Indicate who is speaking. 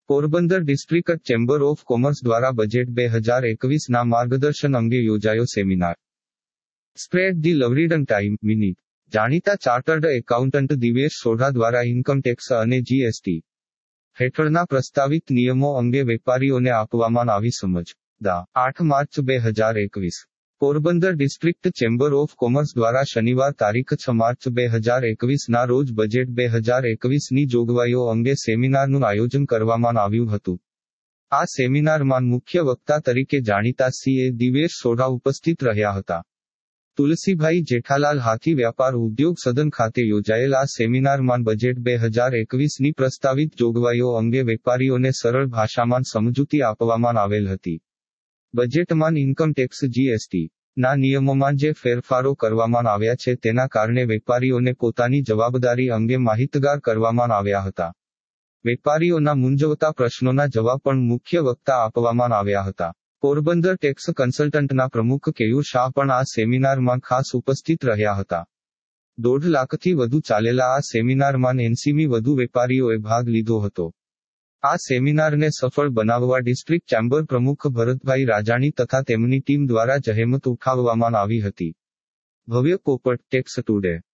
Speaker 1: Porbandar district chamber of commerce દ્વારા budget 2021ના માર્ગદર્શન અંગે યોજાયો સેમિનાર. સ્પ્રેડ ધી લવરીડન ટાઈમ મિનિટ. જાણીતા ચાર્ટર્ડ એકાઉન્ટન્ટ દિવેશ સોઢા દ્વારા ઇન્કમ ટેક્સ અને જીએસટી હેઠળના પ્રસ્તાવિત નિયમો અંગે વેપારીઓને આપવામાં આવી સમજ. 8 March 2021. Porbandar district chamber of commerce દ્વારા શનિવાર તારીખ 6 માર્ચ 2021ના રોજ બજેટ 2021ની જોગવાઈઓ અંગે સેમિનારનું આયોજન કરવામાં આવ્યું હતું. આ સેમિનારમાં મુખ્ય વક્તા તરીકે જાણીતા CA દિવેશ સોઢા ઉપસ્થિત રહ્યા હતા. તુલસીભાઈ જેઠાલાલ હાથી વ્યાપાર ઉદ્યોગ સદન ખાતે યોજાયેલ આ સેમિનારમાં બજેટ 2021ની પ્રસ્તાવિત જોગવાઈઓ અંગે વેપારીઓને સરળ ભાષામાં સમજૂતી આપવામાં આવેલ હતી. બજેટમાં ઇન્કમ ટેક્સ જીએસટી ના નિયમોમાં જે ફેરફારો કરવામાં આવ્યા છે તેના કારણે વેપારીઓને પોતાની જવાબદારી અંગે માહિતગાર કરવામાં આવ્યા હતા. વેપારીઓના મૂંઝવતા પ્રશ્નોના જવાબ પણ મુખ્ય વક્તા આપવામાં આવ્યા હતા. પોરબંદર ટેક્સ કન્સલ્ટન્ટના પ્રમુખ કેયુર શાહ પણ આ સેમિનારમાં ખાસ ઉપસ્થિત રહ્યા હતા. 1.5 લાખથી વધુ ચાલેલા આ સેમિનારમાં 80મી વધુ વેપારીઓએ ભાગ લીધો હતો. આ સેમિનારને સફળ બનાવવા ડિસ્ટ્રિક્ટ ચેમ્બર પ્રમુખ ભરતભાઈ રાજાણી તથા તેમની ટીમ દ્વારા જહેમત ઉઠાવવામાં આવી હતી. ભવ્ય પોપટ ટેક્સ ટુડે.